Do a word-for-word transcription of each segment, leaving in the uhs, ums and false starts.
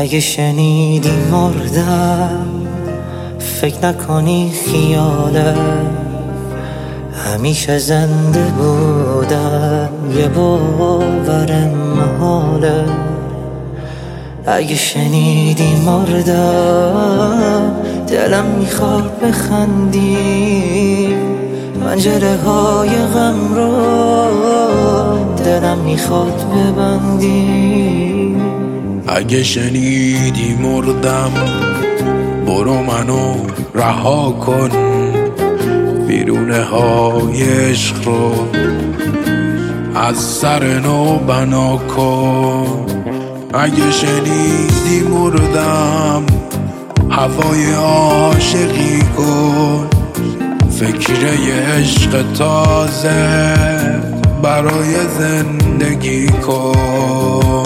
اگه شنیدی مردم فکر نکنی خیاله، همیشه زنده بودم یه باور محاله. اگه شنیدی مردم دلم میخواد بخندی، پنجره های غم رو دلم میخواد ببندی. اگه شنیدی مردم برو منو رها کن، بیرونه های عشق رو از سر نو بنا کن. اگه شنیدی مردم هوای عاشقی کن، فکر یه عشق تازه برای زندگی کن.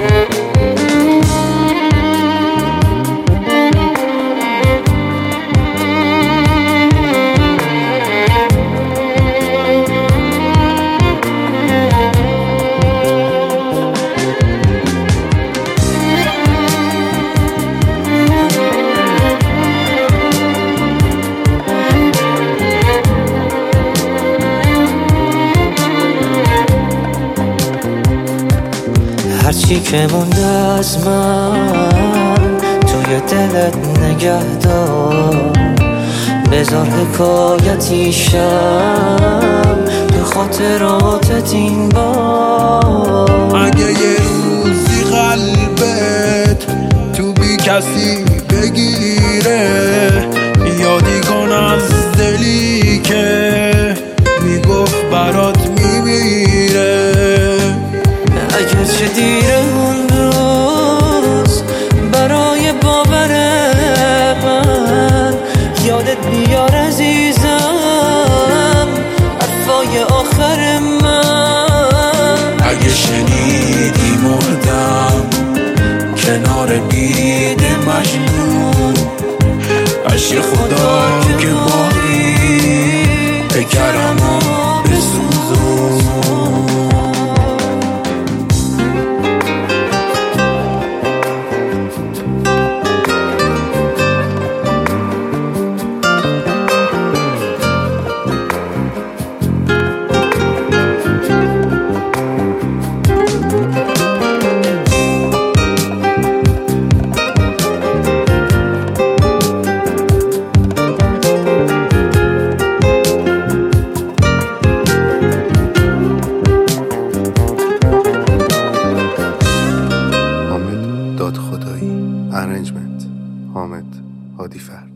هرچی که مونده از من توی دلت نگه دار، بذار حکایتی شم تو خاطراتت این بار. اگه یه روزی قلبت تو بی کسی بگیره، یادی کن از دلی که میگفت برات میمیره. اگر چه دیره اون روز برای باور من، یادت بیار عزیزم حرفای آخر من. اگه شنیدی مردم کنار بید مجنون، عشق خدا که باری بکرم و بسوزون. داد خدایی. ارنجمنت حامد هادی فرد.